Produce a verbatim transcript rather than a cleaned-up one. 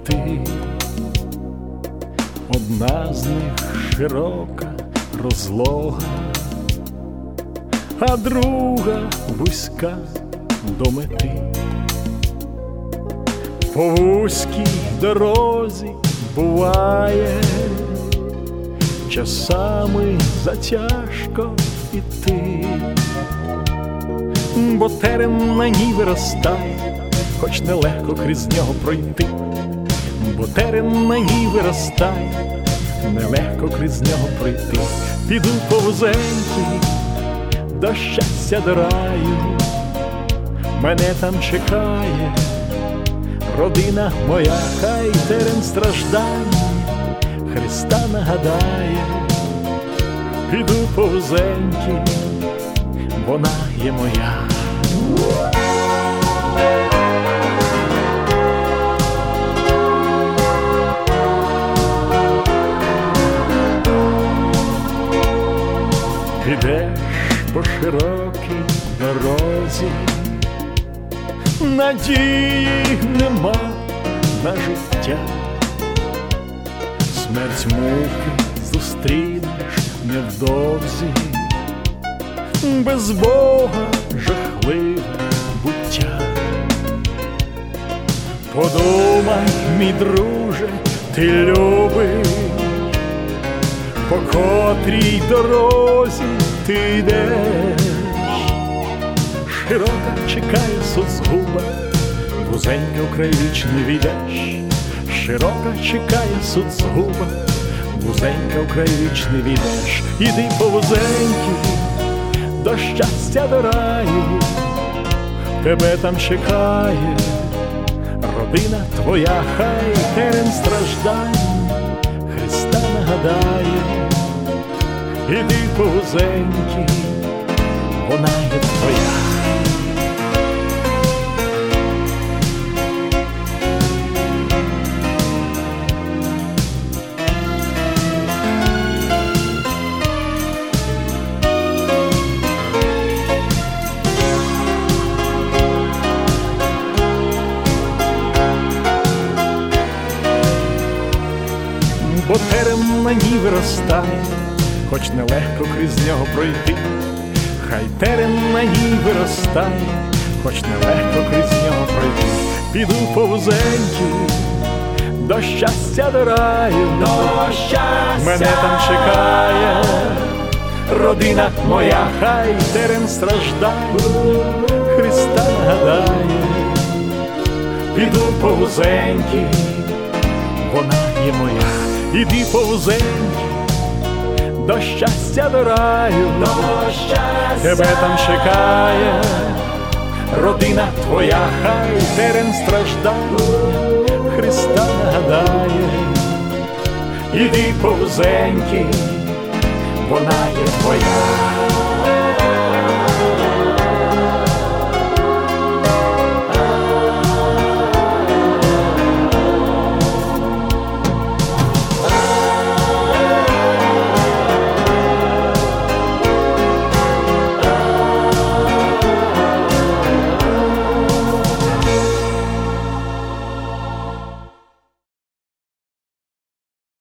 ти. Одна з них широка, розлога, а друга вузька до мети. По вузькій дорозі буває часами затяжко іти, бо терен на ній виростає, хоч нелегко крізь нього пройти, бо терен на ній виростає, нелегко крізь нього пройти. Піду по вузенькій до щастя, до раю, мене там чекає родина моя, хай терен страждань Христа нагадає. Піду по вузенькій, вона є моя. Підеш по широкій дорозі, надії нема на життя, смерть муки зустрінеш невдовзі, без Бога жахливе буття. Подумай, мій друже, ти любиш, по котрій дорозі ти йдеш. Широка чекає соцгуба, вузенька вкрай вічний війдеш. Широка чекає соцгуба, вузенька вкрай вічний війдеш. Іди по вузенькій до щастя, до раю, тебе там чекає родина твоя, хай терен страждань Христа нагадає. Іди по вузенькій, вона є твоя. Бо терен на ній виростає, хоч нелегко крізь нього пройти. Хай терен на ній виростає, хоч нелегко крізь нього пройти. Піду по вузенькій до щастя, до раю, до щастя. Мене там чекає родина моя, хай терен страждає Христа нагадає. Піду по вузенькій, вона є моя. Іди по вузенькій до щастя, до раю, до щастя. Тебе там чекає родина твоя, хай терен страждає Христа нагадає. Іди по вузенькій, вона є твоя.